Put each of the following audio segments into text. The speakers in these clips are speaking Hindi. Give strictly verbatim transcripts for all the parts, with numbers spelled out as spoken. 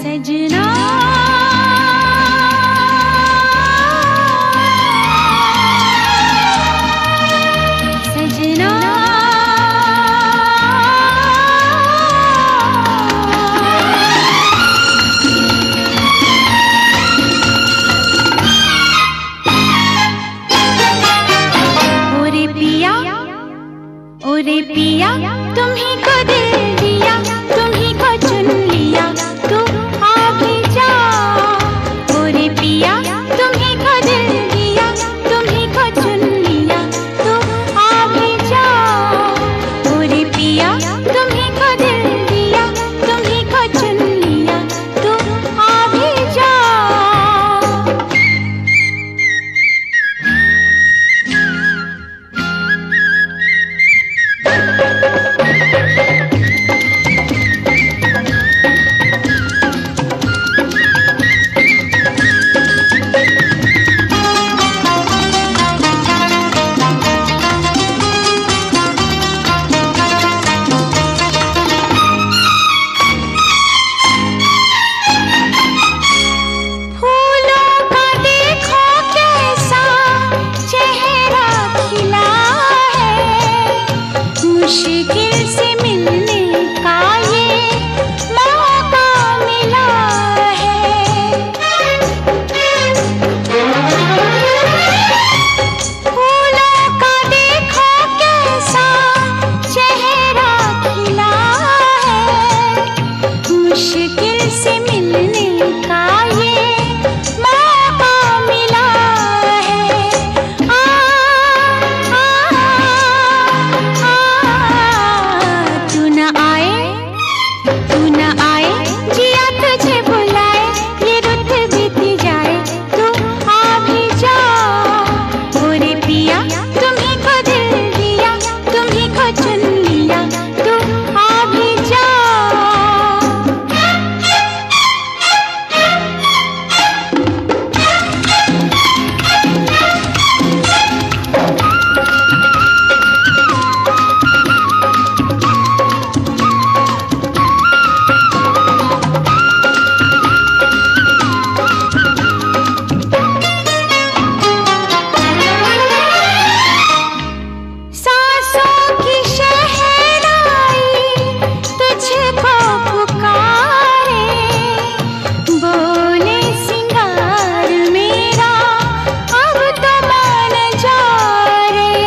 सजना सजना ओरे पिया ओरे पिया तुम्हीं को दिल दिया तुम्हीं को चुन लिया तू आ भी जा। ओरे पिया तुम्हीं को दिल दिया तुम्हीं को चुन लिया तू आ भी जा। ओरे पिया तुम्हीं को दिल दिया तुम्हीं को चुन लिया तू आ भी जा। मुश्किल से मिलने का ये मौका मिला है। फूलों का देखो कैसा चेहरा खिला है। मुश्किल से मिलने का ये मौका मिला है। आ, आ, आ, तू न आए तू न आए जिया तुझे बुलाए ये रुत बीती जाए तू आ भी जा। ओरे पिया तुम्हीं को दिल दिया तुम्हीं को चुन लिया तू आ भी जा। सांसों की शहनाई तुझको पुकारे बोले सिंगार मेरा अब तो मान जा रे।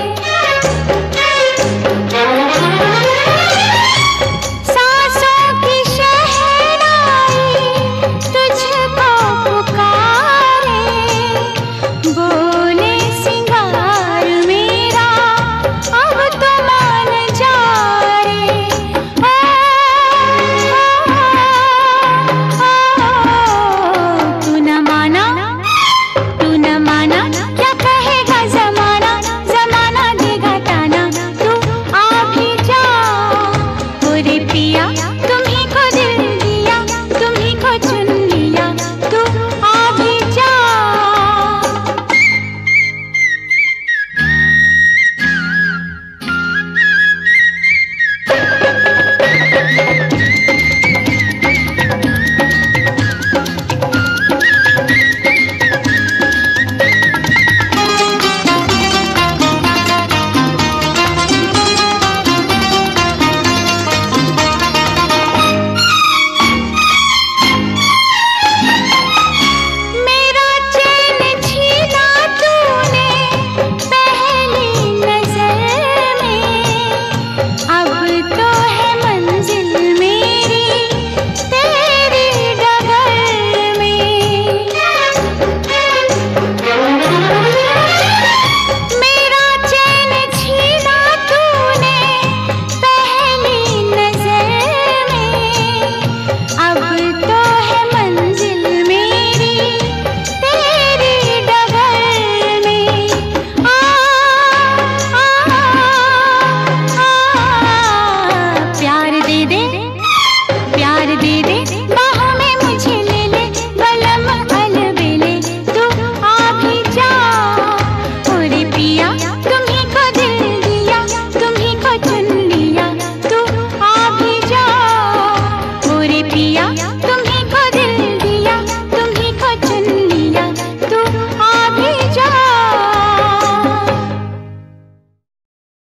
सांसों की शहनाई तुझको पुकारे बोले सिंगार मेरा अब तो मान जा रे। ओ, ओ, तू न माना तू न माना क्या कहेगा जमाना जमाना देगा ताना तू आ भी जा। ओरे पिया तुम्हीं को दिल दिया तुम्हीं को चुन लिया तू आ भी जा। मेरा चैन छीना तूने पहली नजर में अब तो है मंजिल मेरी तेरी डगर में। मेरा चैन छीना तूने पहली नजर में अब तो है मंजिल मेरी तेरी डगर में। आ, आ, आ, प्यार दे दे प्यार दे दे बाहों में मुझे ले ले बलम अलबेले तू आ भी जा। ओरे पिया तुम्हीं को दिल दिया तुम्हीं को चुन लिया तू आ भी जा। ओरे पिया